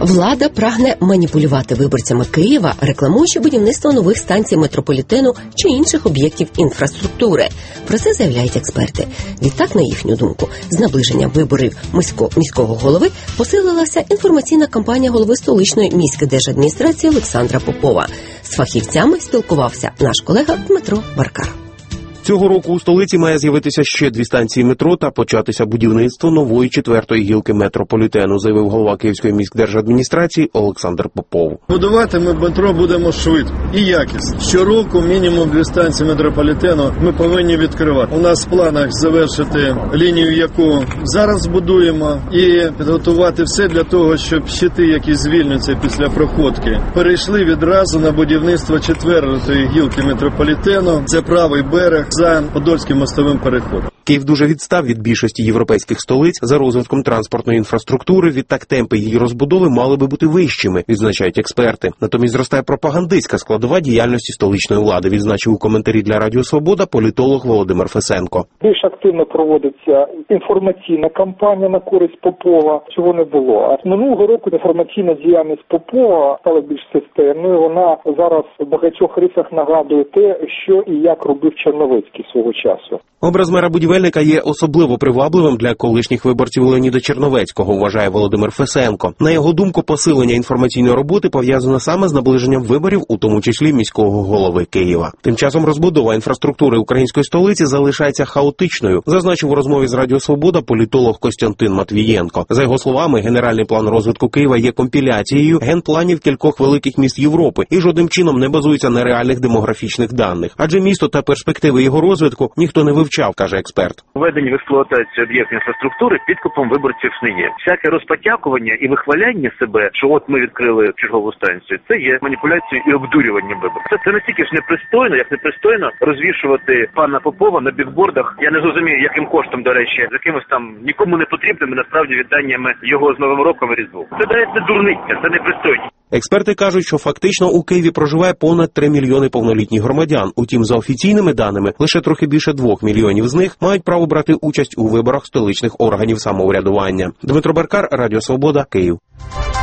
Влада прагне маніпулювати виборцями Києва, рекламуючи будівництво нових станцій метрополітену чи інших об'єктів інфраструктури. Про це заявляють експерти. Відтак, на їхню думку, з наближенням виборів міського голови посилилася інформаційна кампанія голови столичної міськдержадміністрації Олександра Попова. З фахівцями спілкувався наш колега Дмитро Баркар. Цього року у столиці має з'явитися ще 2 станції метро та початися будівництво нової 4-ї гілки метрополітену, заявив голова Київської міськдержадміністрації Олександр Попов. Будувати ми метро будемо швидко і якісно. Щороку мінімум 2 станції метрополітену ми повинні відкривати. У нас в планах завершити лінію, яку зараз будуємо, і підготувати все для того, щоб щити, які звільняться після проходки, перейшли відразу на будівництво 4-ї гілки метрополітену. Це правий берег за Подольським мостовим переходом. Київ дуже відстав від більшості європейських столиць за розвитком транспортної інфраструктури, відтак темпи її розбудови мали би бути вищими, відзначають експерти. Натомість зростає пропагандистська складова діяльності столичної влади, відзначив у коментарі для Радіо Свобода політолог Володимир Фесенко. Більш активно проводиться інформаційна кампанія на користь Попова, чого не було. А минулого року інформаційна діяльність Попова стала більш системною. Вона зараз в багатьох рисах нагадує те, що і як робив Черновецький свого часу. Образ мера-будівельника є особливо привабливим для колишніх виборців Леоніда Черновецького, вважає Володимир Фесенко. На його думку, посилення інформаційної роботи пов'язане саме з наближенням виборів, у тому числі міського голови Києва. Тим часом розбудова інфраструктури української столиці залишається хаотичною, зазначив у розмові з Радіо Свобода політолог Костянтин Матвієнко. За його словами, генеральний план розвитку Києва є компіляцією генпланів кількох великих міст Європи і жодним чином не базується на реальних демографічних даних. Адже місто та перспективи його розвитку ніхто не вивчав, каже експерт. Введення в експлуатацію об'єктів інфраструктури підкупом виборців не є. Всяке розпотякування і вихваляння себе, що от ми відкрили чергову станцію, це є маніпуляцією і обдурюванням виборців. Це настільки ж непристойно, як непристойно розвішувати пана Попова на бікбордах. Я не зрозумію, яким коштом, до речі, з якимось там нікому не потрібними насправді вітаннями його з Новим роком і Різдвом. Це дається дурниця, це непристойно. Експерти кажуть, що фактично у Києві проживає понад 3 мільйони повнолітніх громадян. Утім, за офіційними даними, лише трохи більше 2 мільйонів з них мають право брати участь у виборах столичних органів самоврядування. Дмитро Баркар, Радіо Свобода, Київ.